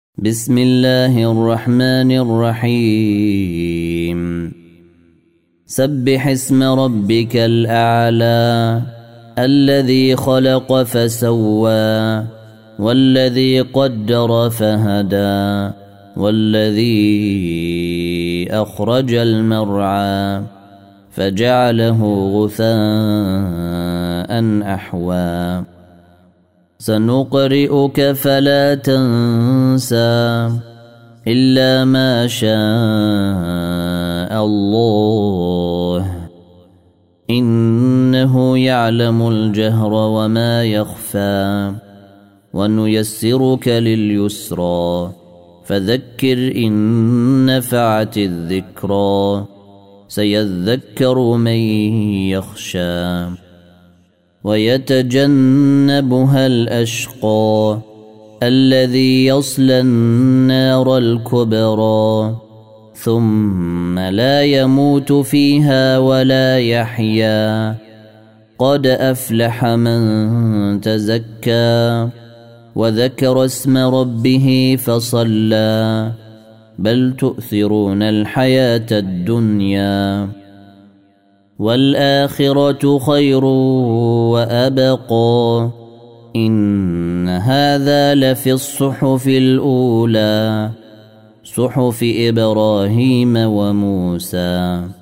بسم الله الرحمن الرحيم سبح اسم ربك الأعلى الذي خلق فسوى والذي قدر فهدى والذي أخرج المرعى فجعله غثاء أحوى سنقرئك فلا تنسى إلا ما شاء الله إنه يعلم الجهر وما يخفى ونيسرك لليسرى فذكر إن نفعت الذكرى سيذكر من يخشى ويتجنبها الأشقى الذي يصلى النار الكبرى ثم لا يموت فيها ولا يحيا قد أفلح من تزكى وذكر اسم ربه فصلى بل تؤثرون الحياة الدنيا والآخرة خير وأبقى إن هذا لفي الصحف الأولى صحف إبراهيم وموسى